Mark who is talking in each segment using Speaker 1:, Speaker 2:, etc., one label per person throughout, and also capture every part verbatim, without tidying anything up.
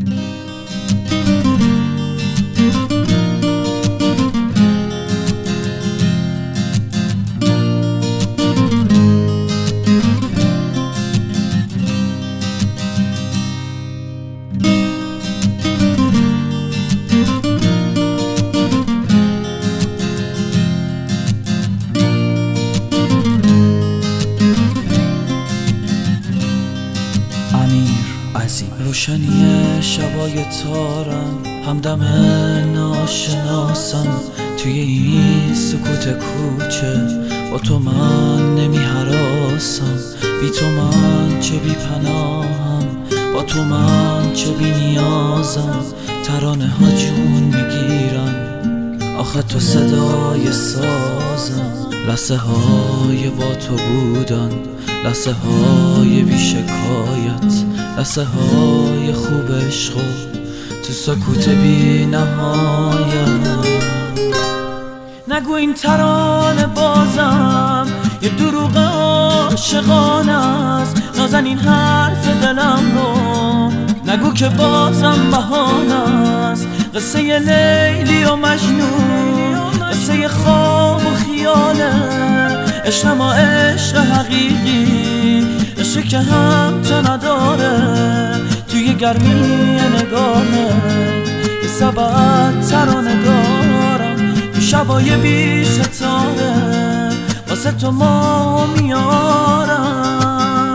Speaker 1: روشنی شبای تارم، همدم ناشناسم توی این سکوت کوچه. با تو من نمی هراسم، بی تو من چه بی پناهم، با تو من چه بی نیازم. ترانه ها جون میگیرن، آخه تو صدای سازم. لحظه های با تو بودن، لحظه های بی شکایت، لحظه های خوب عشق تو سکوت بی نهایت. نگو این ترانه بازم یه دروغ عاشقانه است، نازن این حرف دلم رو نگو که بازم بهانه است. قصه لیلی و مجنون، قصه خواب و خیاله، عشق ما عشق حقیقی، عشق که هم تو نداره. توی گرمی نگاهت یه سبت ترانه دارم، تو شبای بی ستاره واسه تو ما میارم.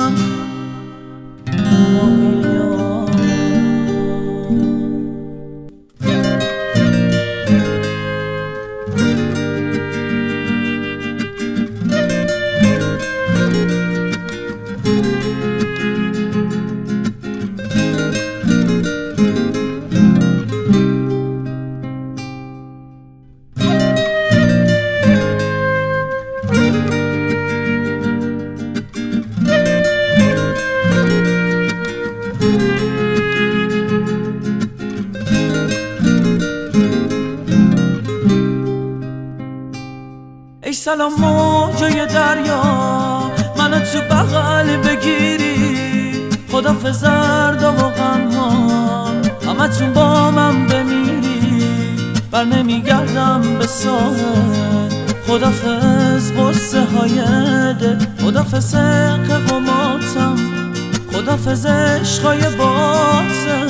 Speaker 1: ای سلام موجای دریا، منو تو بغل بگیری. خدافظ دردا و غم‌ها، همتون با من بمیری. بر نمیگردم به ساحل، خدافظ قصه های دل، خدافظ قماتم، خدافظ عشقای باطن.